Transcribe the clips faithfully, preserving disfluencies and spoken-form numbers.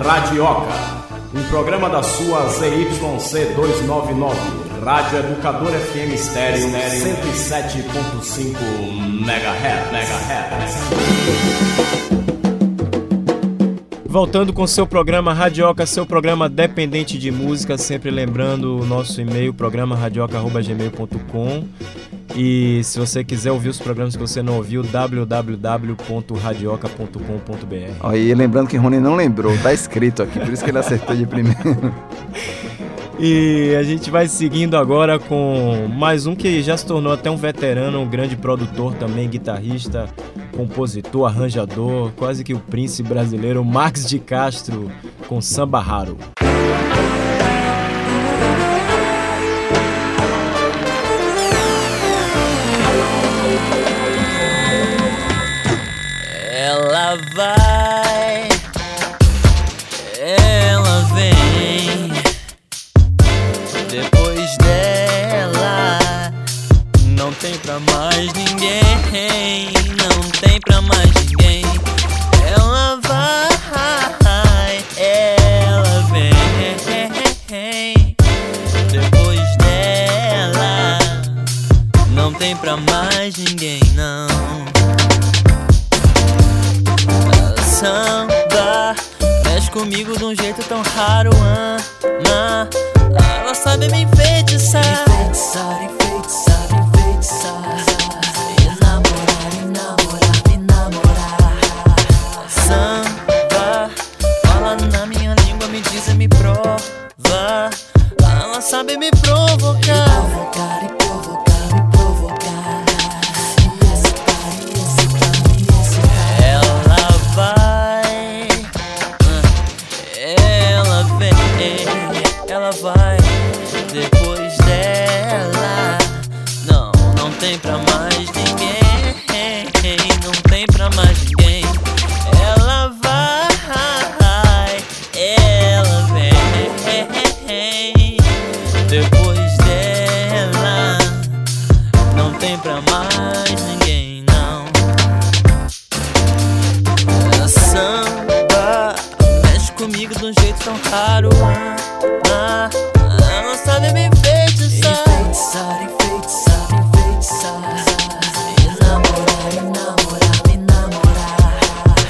Radioca, um programa da sua Z Y C duzentos e noventa e nove, Rádio Educador F M Estéreo cento e sete ponto cinco megahertz. Voltando com seu programa Radioca, seu programa dependente de música, sempre lembrando o nosso e-mail, programa radioca arroba gmail ponto com. E se você quiser ouvir os programas que você não ouviu, w w w ponto radioca ponto com ponto b r. Ó, e lembrando que Rony não lembrou, tá escrito aqui, por isso que ele acertou de primeiro. E a gente vai seguindo agora com mais um que já se tornou até um veterano, um grande produtor também, guitarrista, compositor, arranjador, quase que o príncipe brasileiro, Marcos de Castro, com Samba Raro. Ela vai, ela vem, depois dela não tem pra mais ninguém, não tem pra mais ninguém. Ela vai, ela vem, depois dela não tem pra mais ninguém, não. Samba mexe comigo de um jeito tão raro, ah, ah. Ela sabe me enfeitiçar, enfeitiçar, enfeitiçar, enfeitiçar, enamorar, enamorar, enamorar. Samba fala na minha língua, me diz e me prova. Ela sabe me provocar, me provocar, me provocar, me provocar. Ela vai, ela vem, ela vai, depois dela não, não tem pra mais ninguém, não tem pra mais ninguém. Ela vai, ela vem, depois dela não tem pra mais ninguém, não. Samba mexe comigo de um jeito tão raro, ah, ah. Ela sabe me enfeitiçar, enfeitiçar, enfeitiçar, enfeitiçar, enamorar, enamorar, enamorar.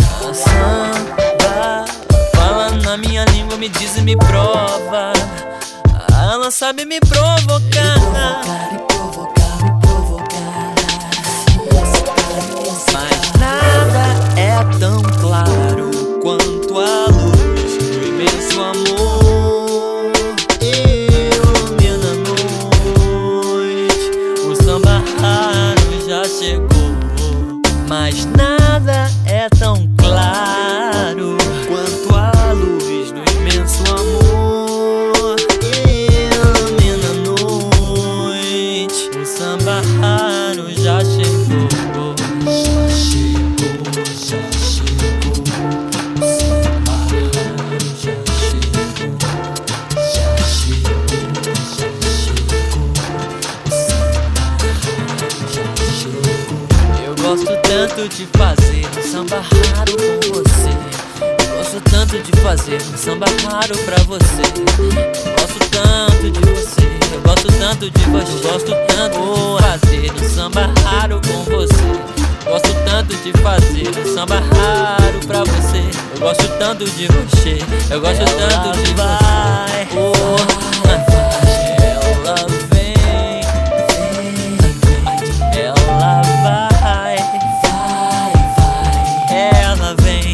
Samba fala na minha língua, me diz e me prova. Ela sabe me provocar, me provocar, me provocar, me provocar. Mas nada é tão claro quanto a luz do imenso amor ilumina a noite. O samba raro já chegou, mas nada é tão claro quanto a luz do imenso amor ilumina a noite. O samba raro já chegou, já chegou, já chegou. O samba raro já chegou, já chegou, já chegou. O samba raro já chegou. Eu gosto tanto de fazer um samba raro com você. Eu gosto tanto de fazer um samba raro pra você. Eu gosto tanto de você. Eu gosto tanto de você. Eu gosto tanto de fazer um samba raro com você. Eu gosto tanto de fazer um samba raro pra você. Eu gosto tanto de você. Eu gosto tanto de você. Oh, ela vem, ela vai, ela vem,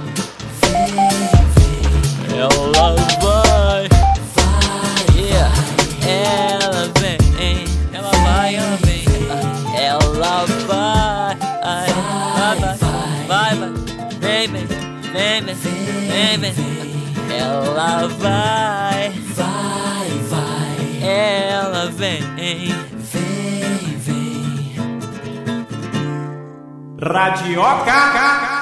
ela vai, yeah. Ela vem, ela vai, ela vem, ela vai, vai, vai, vai, vem, vem, vem, vem, vem, vem. Ela vai, vai, vai, ela vem, vem, vem. Radioca.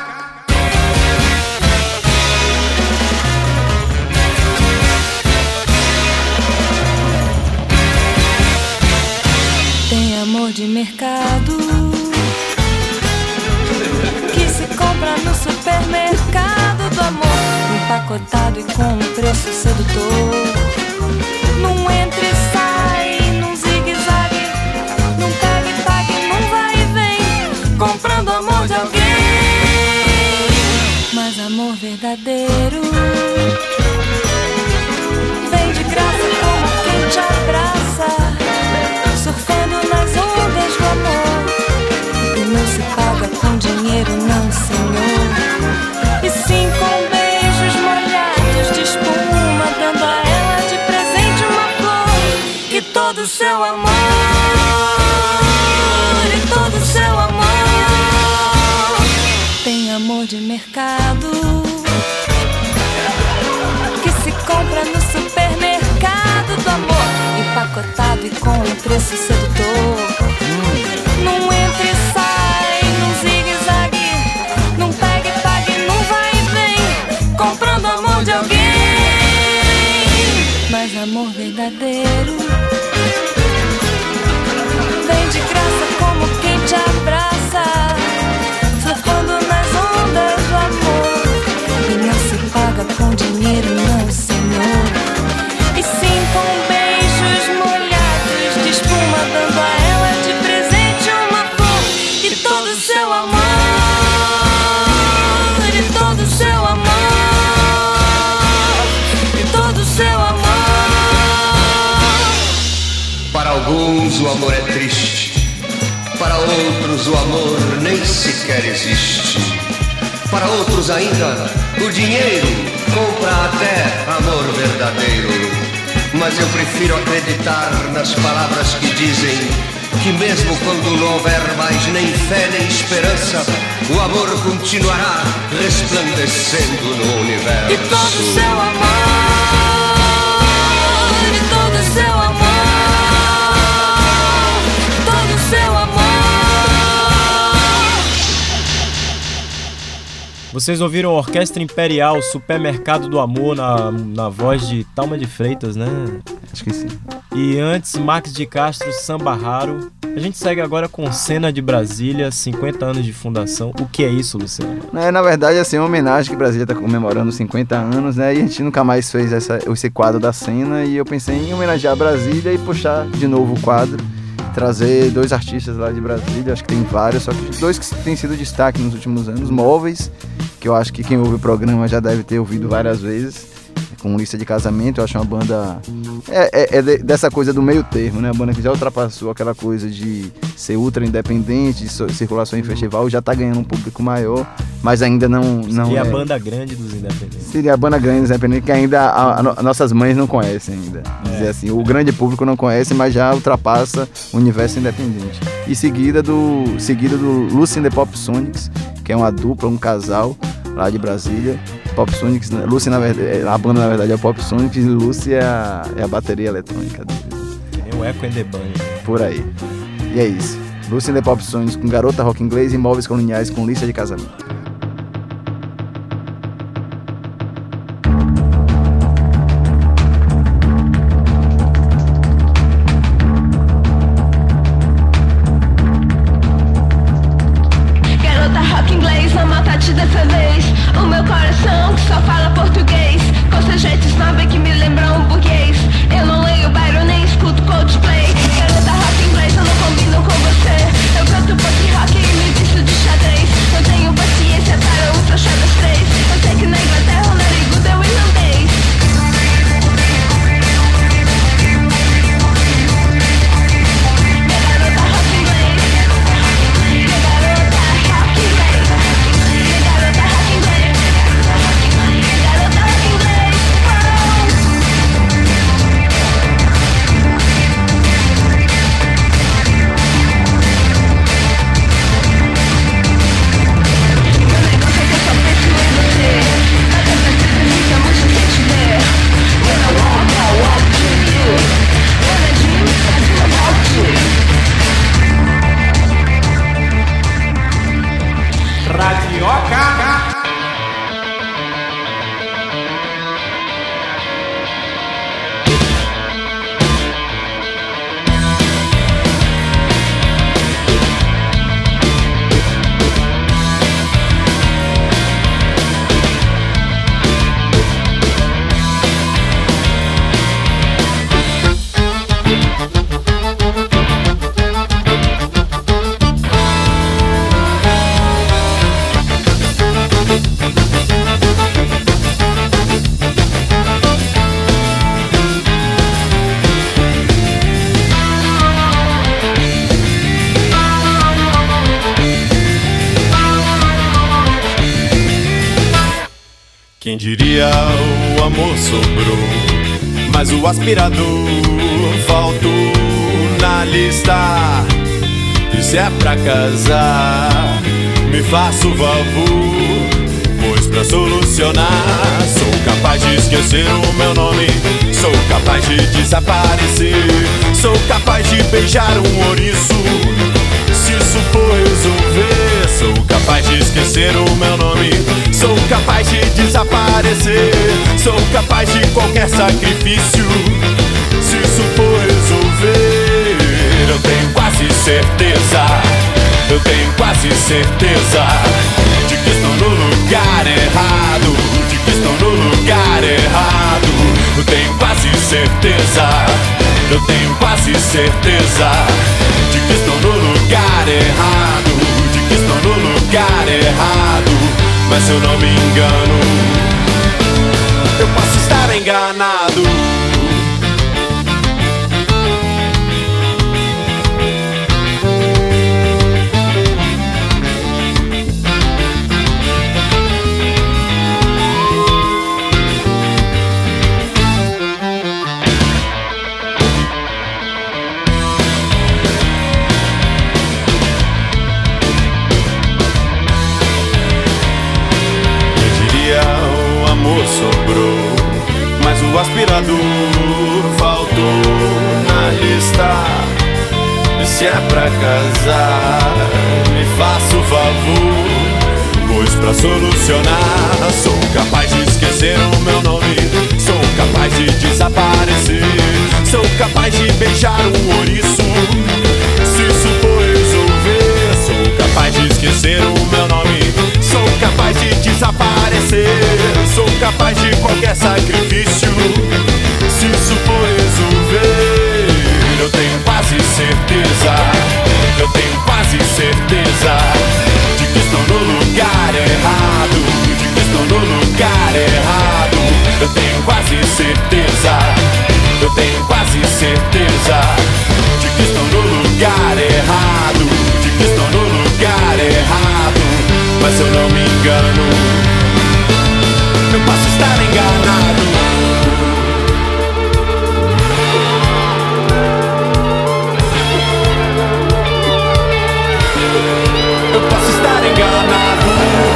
Tem amor de mercado que se compra no supermercado do amor, empacotado amor verdadeiro vem de graça como quem te abraça, surfando nas ondas do amor. E não se paga com dinheiro, não, senhor, e sim com beijos molhados de espuma, dando a ela de presente uma flor e todo o seu amor, e todo o seu amor. Tem amor de mercado que se compra no supermercado do amor, empacotado e com um preço sedutor. Num entra e sai, num zigue-zague, num pega e pague, num vai e vem, comprando amor de alguém. Mas amor verdadeiro vem de graça como quem te abraça, surfando nas ondas do amor. E não se paga com dinheiro, não, senhor, e sim com beijos molhados de espuma, dando a ela de presente uma flor e todo o seu amor, e todo o seu amor, e todo o seu amor. Para alguns o amor é triste, para outros o amor nem sequer existe, para outros ainda o dinheiro compra até amor verdadeiro. Mas eu prefiro acreditar nas palavras que dizem que mesmo quando não houver mais nem fé nem esperança, o amor continuará resplandecendo no universo. E todo o seu amor, e todo o seu amor, todo o seu amor. Vocês ouviram a Orquestra Imperial, Supermercado do Amor, na, na voz de Thalma de Freitas, né? Acho que sim. E antes, Max de Castro, Samba Raro. A gente segue agora com Cena de Brasília, cinquenta anos de fundação. O que é isso, Luciano? É, na verdade, assim, é uma homenagem que Brasília está comemorando cinquenta anos, né? E a gente nunca mais fez essa, esse quadro da cena. E eu pensei em homenagear Brasília e puxar de novo o quadro. Trazer dois artistas lá de Brasília, acho que tem vários, só que dois que têm sido destaque nos últimos anos. Móveis, que eu acho que quem ouve o programa já deve ter ouvido várias vezes, com Lista de Casamento. Eu acho uma banda é, é, é dessa coisa do meio termo, né? A banda que já ultrapassou aquela coisa de ser ultra independente, de circulação em festival, já tá ganhando um público maior, mas ainda não... não Seria é... a banda grande dos independentes. Seria a banda grande dos independentes, que ainda a, a, a nossas mães não conhecem ainda. É. Dizer assim, o grande público não conhece, mas já ultrapassa o universo independente. E seguida do, seguida do Lucy and the Pop Sonics, que é uma dupla, um casal lá de Brasília. Pop Sonics, Lucy, na verdade, a banda na verdade é o Pop Sonics e Lucy é a, é a bateria eletrônica deles. Tem o Echo and the Bunny. Por aí. E é isso. Lucy and the Pop Sonics com Garota Rock Inglês e Móveis Coloniais com Lista de Casamento. Dessa vez, o meu coração que só fala português, com seus jeitos nova que me lembram um burguês. Eu não leio Byron nem escuto Coldplay. Garota rock inglês, eu não combino com você. Eu canto pop rock e me visto de xadrez. Não tenho paciência Quem diria o amor sobrou, mas o aspirador faltou na lista. E se é pra casar, me faça o favor, pois pra solucionar sou capaz de esquecer o meu nome, sou capaz de desaparecer, sou capaz de beijar um ouriço, se isso for resolver. Sou capaz de esquecer o meu nome, sou capaz de desaparecer, sou capaz de qualquer sacrifício, se isso for resolver. Eu tenho quase certeza, eu tenho quase certeza de que estou no lugar errado, de que estou no lugar errado. Eu tenho quase certeza, eu tenho quase certeza de que estou no lugar errado, de que estou no lugar errado. Mas se eu não me engano, eu posso estar enganado. Sobrou, mas o aspirador faltou na lista. E se é pra casar, me faça o favor, pois pra solucionar sou capaz de esquecer o meu nome, sou capaz de desaparecer, sou capaz de beijar um ouriço, se isso for resolver. Sou capaz de esquecer o meu nome, sou capaz de desaparecer, sou capaz de qualquer sacrifício, se isso for resolver. Eu tenho quase certeza, eu tenho quase certeza de que estou no lugar errado, de que estou no lugar errado. Eu tenho quase certeza, eu tenho quase certeza de que estou no lugar errado, de que estou no lugar errado. Mas se eu não me engano, eu posso estar enganado. Eu posso estar enganado.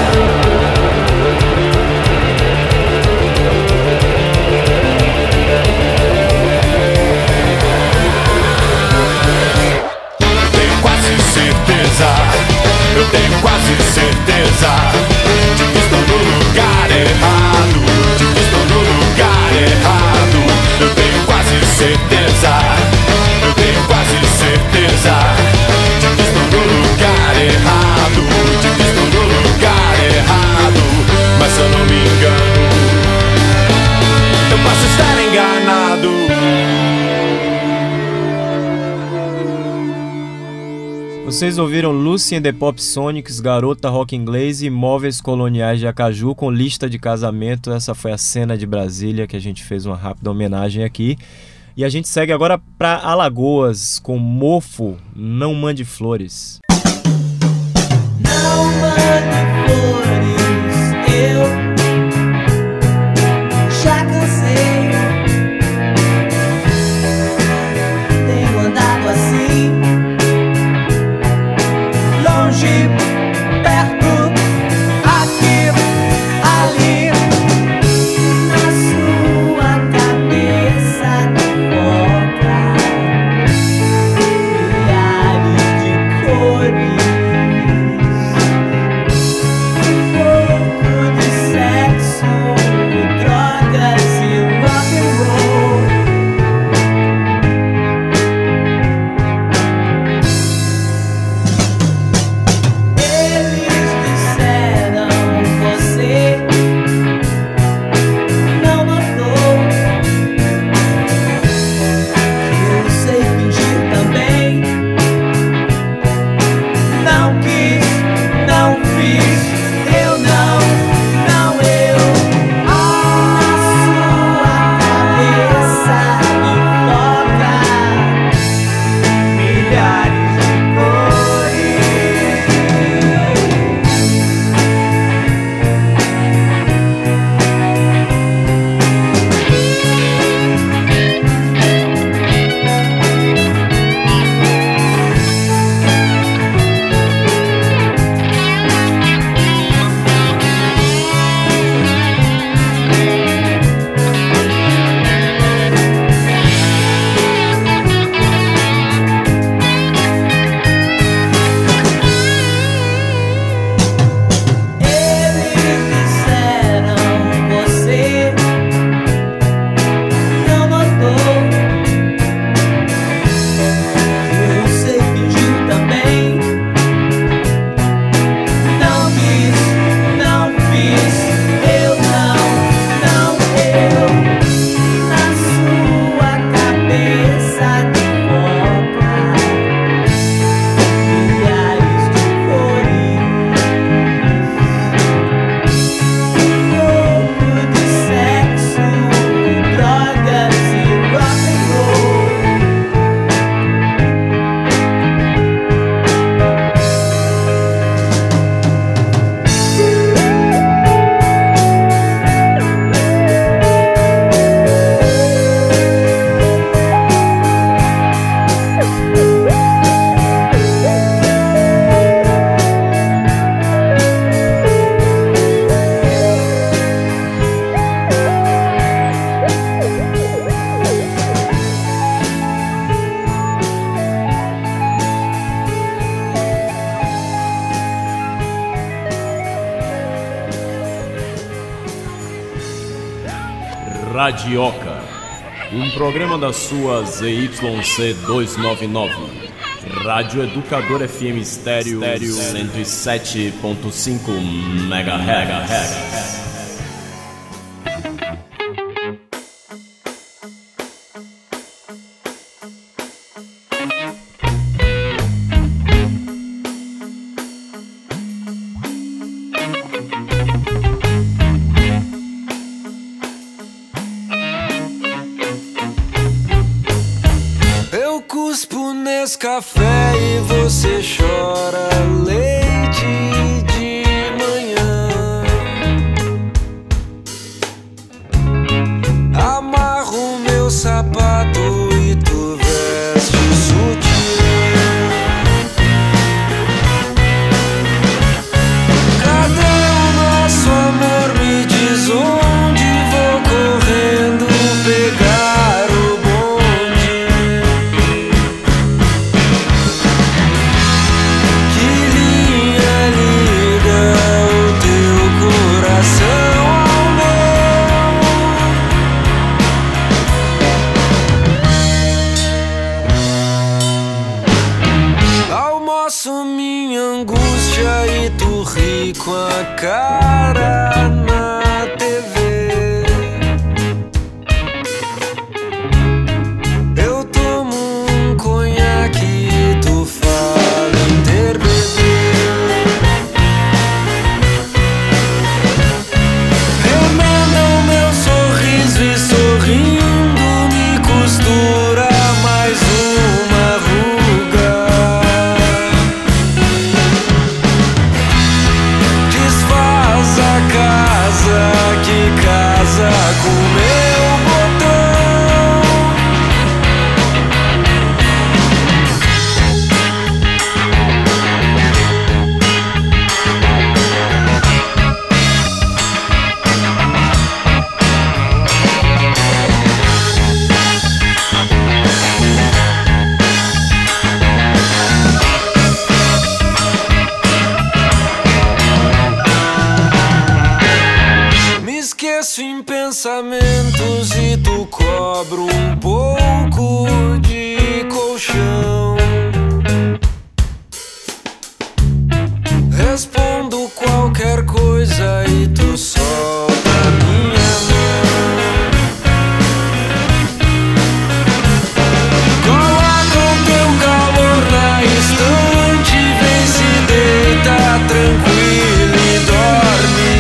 Eu tenho quase certeza, eu tenho quase certeza de que estou no lugar errado, de que estou no lugar errado. Eu tenho quase certeza, eu tenho quase certeza de que estou no lugar errado, de que estou no lugar errado. Mas se eu não me engano, eu posso estar enganado. Vocês ouviram Lucy and the Pop Sonics, Garota Rock Inglês e Móveis Coloniais de Acaju com Lista de Casamento. Essa foi a cena de Brasília que a gente fez uma rápida homenagem aqui. E a gente segue agora para Alagoas com Mofo, Não Mande Flores. Não mande flores, eu já cansei. Tenho andado assim, longe, perto, aqui, ali, na sua cabeça de foca, milhares de cores. Radioca, um programa da sua Z Y C duzentos e noventa e nove, Rádio Educador F M Estéreo cento e sete ponto cinco megahertz. Café e você chora leite de manhã. Amarro meu sapato e tu veste o sutiã. Cadê o nosso amor? Me diz onde vou correndo pegar o bonde. Com a cara na T V, eu tomo um conhaque e tu fala em ter bebê. Remenda o meu sorriso e sorrindo me costura mais uma ruga. Que casa com meu em pensamentos e tu cobro um pouco de colchão. Respondo qualquer coisa e tu solta minha mão. Coloca o teu calor na estante, vem se deita tranquilo e dorme.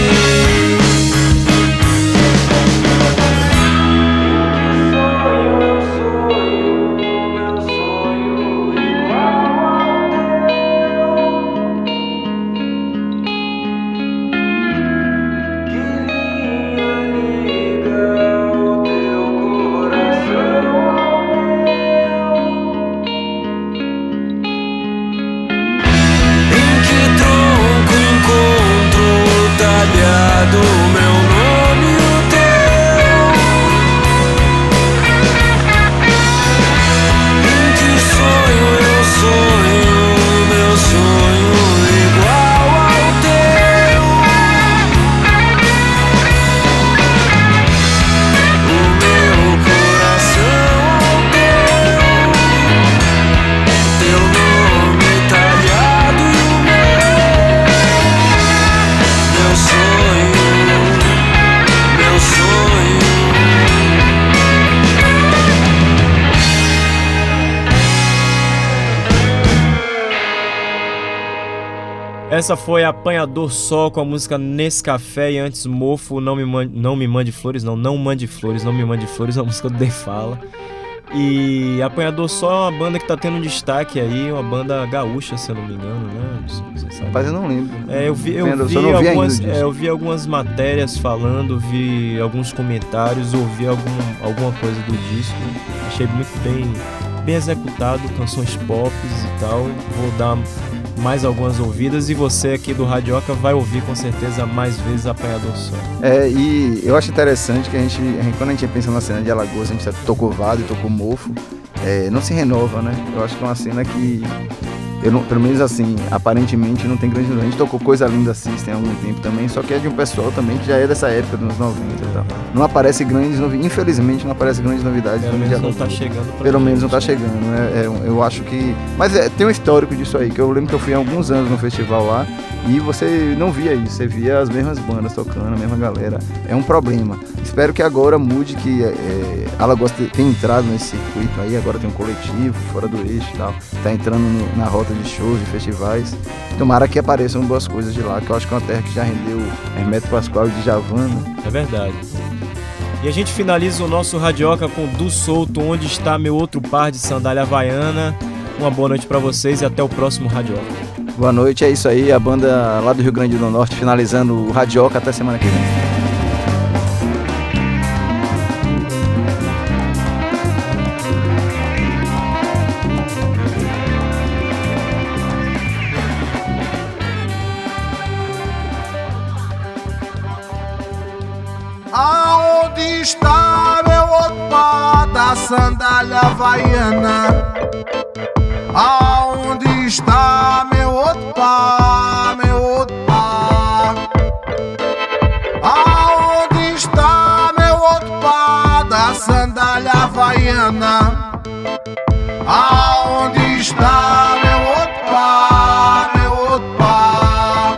Essa foi Apanhador Sol com a música Nescafé e antes Mofo, Não Me Mande, não me mande Flores, não, não mande flores, não me mande flores, é a música do The Fala. E Apanhador Sol é uma banda que tá tendo um destaque aí, uma banda gaúcha, se eu não me engano, né? Você sabe. Mas eu não lembro. É, eu vi, eu vi, vi algumas, é, eu vi algumas matérias falando, vi alguns comentários, ouvi algum, alguma coisa do disco. Achei muito bem, bem executado, canções pop e tal. Vou dar mais algumas ouvidas e você aqui do Radioca vai ouvir com certeza mais vezes Apanhador Sol. É, e eu acho interessante que a gente, a gente quando a gente pensa na cena de Alagoas, a gente tocou Vado e tocou Mofo, é, não se renova, né? Eu acho que é uma cena que eu não, pelo menos assim, aparentemente não tem grande novidade. A gente tocou Coisa Linda System há algum tempo também, só que é de um pessoal também que já é dessa época, dos anos noventa e tal. Não aparece grandes novidades, infelizmente não aparece grandes novidades. Pelo menos não tá chegando pra Pelo gente. menos não tá chegando, é, é, eu acho que... Mas é, tem um histórico disso aí, que eu lembro que eu fui há alguns anos no festival lá, e você não via isso, você via as mesmas bandas tocando, a mesma galera. É um problema. Espero que agora mude, que é, Alagoas tem entrado nesse circuito aí, agora tem um coletivo, fora do eixo e tal, tá entrando no, na rota de shows, de festivais. Tomara que apareçam boas coisas de lá, que eu acho que é uma terra que já rendeu Hermeto Pascoal e Djavan. É verdade. E a gente finaliza o nosso Radioca com Du Solto, Onde Está Meu Outro Par de Sandália Havaiana. Uma boa noite pra vocês e até o próximo Radioca. Boa noite, é isso aí, a banda lá do Rio Grande do Norte finalizando o Radioca até semana que vem. Aonde está meu outro par da sandália havaiana? Aonde está meu outro par, meu outro par? Aonde está meu outro par da sandália havaiana? Aonde está meu outro par, meu outro par?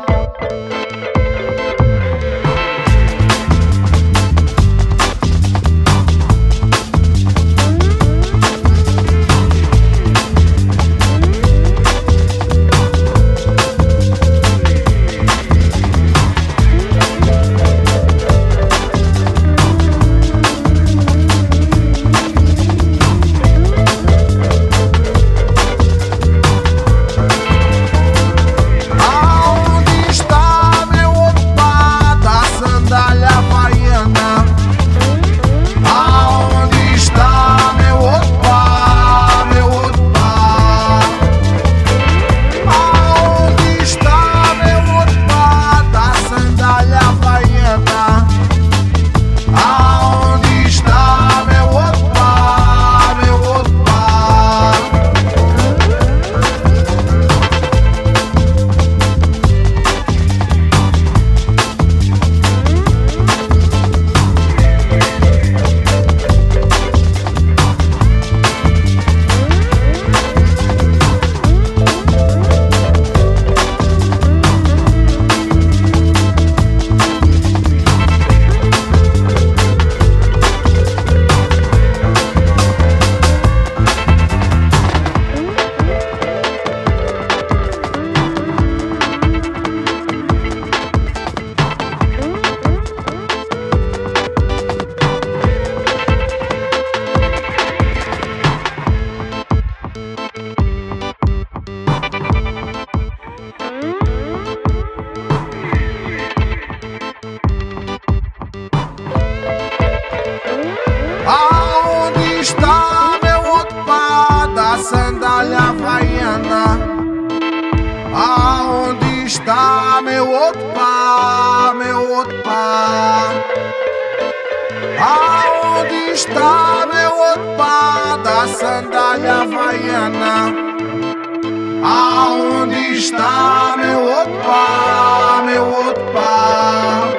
Aonde está meu outro par da sandália havaiana? Aonde está meu outro par, meu outro par? Aonde está meu outro par da sandália havaiana? Aonde está meu outro par, meu outro par?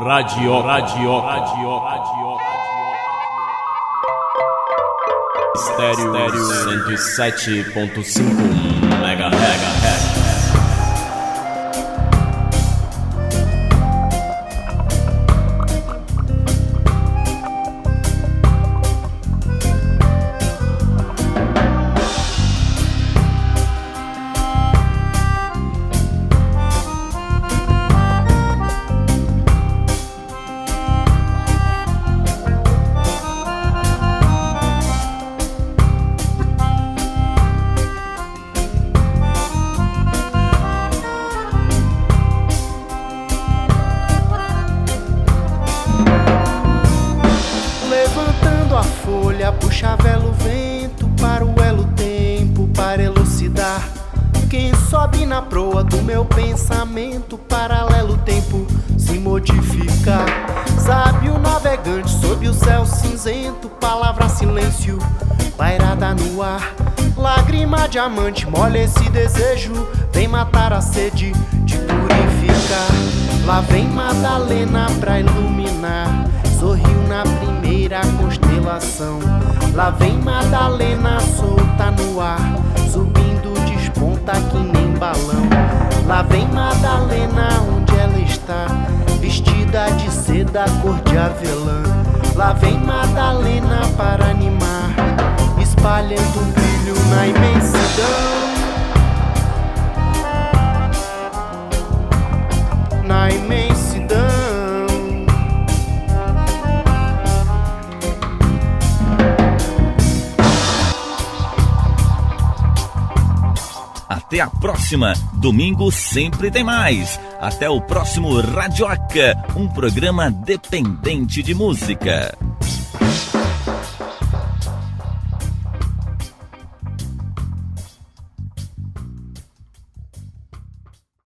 Radio, radio, radio, radio, radio. estéreo cento e sete ponto cinco megahertz. Puxa velo vento para o elo tempo, para elucidar quem sobe na proa do meu pensamento. Paralelo tempo se modificar. Sabe o navegante sob o céu cinzento, palavra silêncio pairada no ar. Lágrima diamante molha esse desejo, vem matar a sede de purificar. Lá vem Madalena pra iluminar, sorriu na primeira constelação. Lá vem Madalena solta no ar, subindo desponta que nem balão. Lá vem Madalena onde ela está, vestida de seda cor de avelã. Lá vem Madalena para animar, espalhando um brilho na imensidão. Na imensidão. Até a próxima. Domingo sempre tem mais. Até o próximo Radioca, um programa dependente de música.